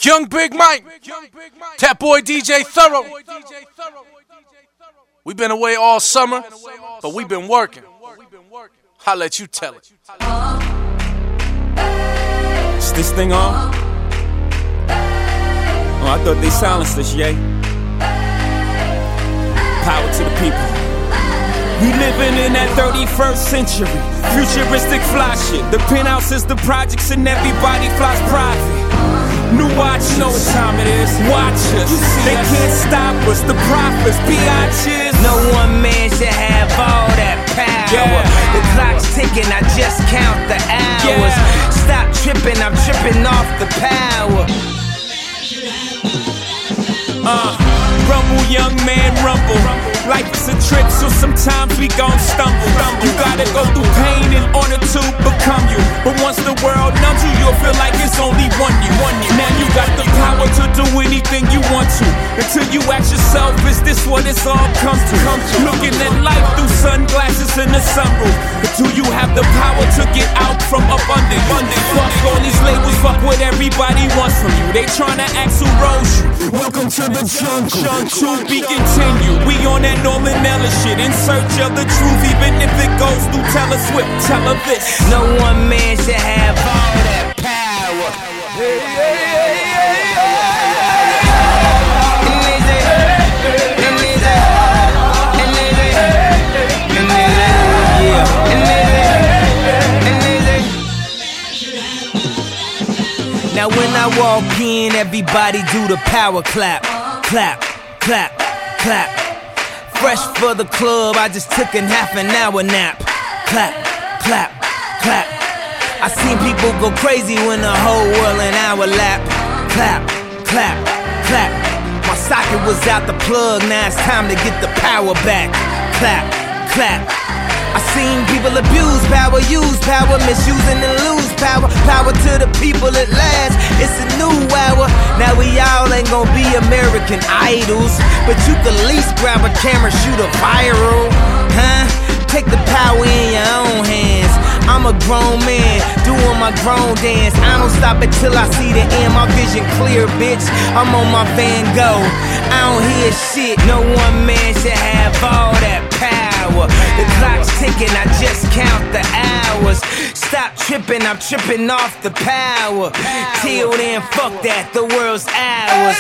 Young Big Mike, that boy DJ Thorough. We've been away all summer, but we've been working. I'll let you tell it. Is this thing on? Oh, I thought they silenced us, yay. Power to the people. We living in that 31st century, futuristic fly shit. The penthouses, the projects, and everybody flies private. New watch, you know what time it is. Watch us, they can't stop us. The prophets, biatches. No one man should have all that power. Yeah. The clock's ticking, I just count the hours. Stop tripping, I'm tripping off the power. Rumble, young man, rumble. Life is a trip, so sometimes we gon' stumble. You gotta go through pain in order to become you. But once the world numbs you, you'll feel like it's only one you. Now you got the power to do anything you want to. Until you ask yourself, is this what it's all come to? Looking at life through sunglasses in the sunroof. But do you have the power to get out from up under you? Fuck all these labels, fuck what everybody wants from you. They tryna ask who rose you. Welcome to the jungle. To be continued. We on that Norman Ellis shit, in search of the truth, even if it goes through Taylor Swift. Tell her this. No one man should have all that power. Now when I walk in, everybody do the power clap. Clap, clap, clap. Fresh for the club, I just took a half an hour nap. Clap, clap, clap. I seen people go crazy when the whole world in our lap. Clap, clap, clap. My socket was out the plug, now it's time to get the power back. Clap, clap. I seen people abuse power, use power, misusing and lose power. Power to the people at last, it's a new hour. Now we all ain't gonna be American Idols, but you can at least grab a camera, shoot a viral. Huh? Take the power in your own hands. I'm a grown man, doing my grown dance. I don't stop until I see the end, my vision clear, bitch. I'm on my Van Gogh, I don't hear shit. No one man should have all that power. The clock's ticking, I just count the hours. Stop tripping, I'm tripping off the power. Till then, fuck that, the world's ours.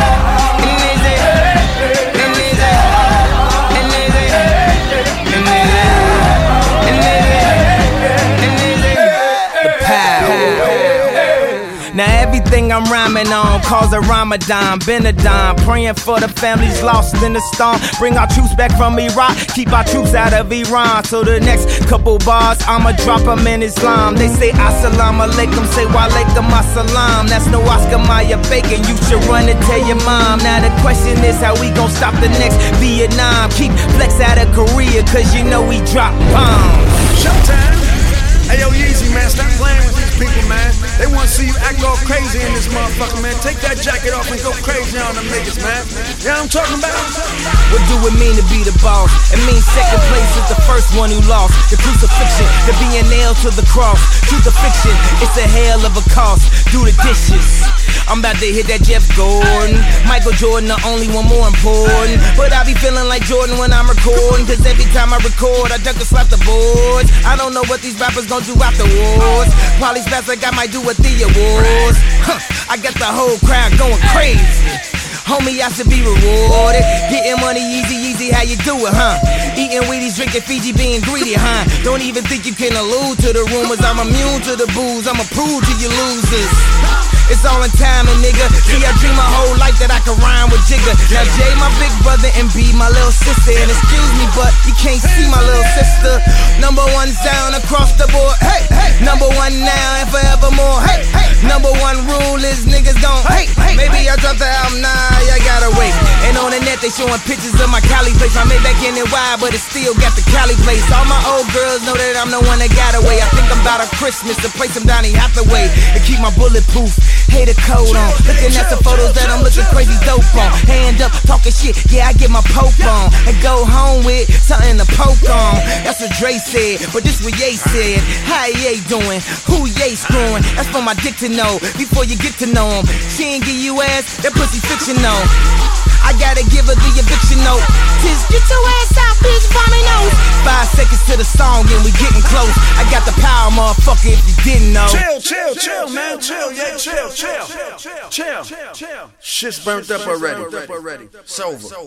Now everything I'm rhyming on calls a Ramadan, Benadine. Praying for the families lost in the storm. Bring our troops back from Iraq, keep our troops out of Iran. So the next couple bars, I'ma drop them in Islam. They say assalamu alaikum, say wa alaikum assalam. That's no Oscar Mayer bacon, you should run and tell your mom. Now the question is how we gon' stop the next Vietnam. Keep flex out of Korea, cause you know we drop bombs. Showtime. Hey yo, Yeezy, man, stop playing with these people, man. They wanna see you act all crazy in this motherfucker, man. Take that jacket off and go crazy on them niggas, man. You know what I'm talking about? What do it mean to be the boss? It means second place is the first one who lost. The crucifixion, the being nailed to the cross. Truth or fiction, it's a hell of a cost. Do the dishes. I'm about to hit that Jeff Gordon. Michael Jordan, the only one more important. But I be feeling like Jordan when I'm recording. Cause every time I record, I dunk and slap the boards. I don't know what these rappers gon' do afterwards. Probably best like I might do with the awards. I got the whole crowd going crazy. Homie, I should be rewarded. Getting money easy, how you do it, huh? Eating Wheaties, drinking Fiji, being greedy, huh? Don't even think you can allude to the rumors. I'm immune to the booze, I'ma prove to you losers. It's all in timing, nigga. See, I dream my whole life that I could rhyme with Jigga. Now Jay, my big brother, and B, my little sister. And excuse me, but you can't see my little sister. Number one sound across the board, hey, hey. Number one now and forevermore, hey, hey. Number one rule is niggas gon' hate. Maybe I dropped the album, nah, I gotta wait. And on the net, bet they showing pictures of my Cali place. My Maybach in it wide, but it still got the Cali place. All my old girls know that I'm the one that got away. I think I'm about a Christmas to play some Donny Hathaway and keep my bulletproof hater coat on. Looking at the photos that I'm looking crazy dope on. Hand up, talking shit, yeah, I get my poke on. And go home with something to poke on. That's what Dre said, but this what Ye said. How Ye doing? Who Ye screwing? That's for my dick to know before you get to know him. She ain't give you ass, that pussy fictional. I gotta give her the eviction note. Tis get your ass out, bitch, vomit nose. 5 seconds to the song and we getting close. I got the power, motherfucker, if you didn't know. Chill, man, chill, yeah, chill. Shit's burnt up already. It's over.